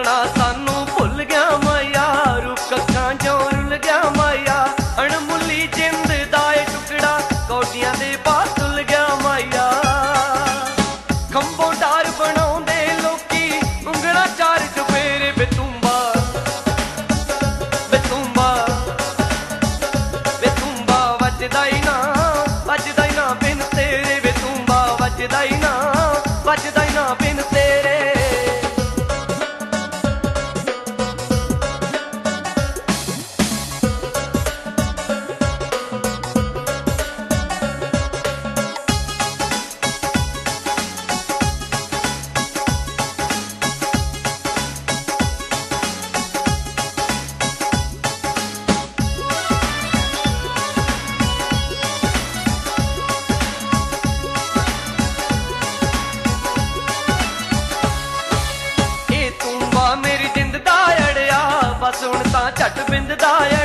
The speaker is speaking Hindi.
सपना सानू भुल गया माया, रूप कक्खां जो रुल गया माया, अणमुली जिंद दा ए टुकड़ा कौडियां दे पास तुल गया माया। खंभों डार बनाउंदे लोकी उंगला चार चुफेरे बेतुंबा बेतुंबा बेतुंबा वजदा ही ना बिन तेरे, बेतुंबा वजदा ही ना बिन तेरे। बस हुण तां झट बिंद दा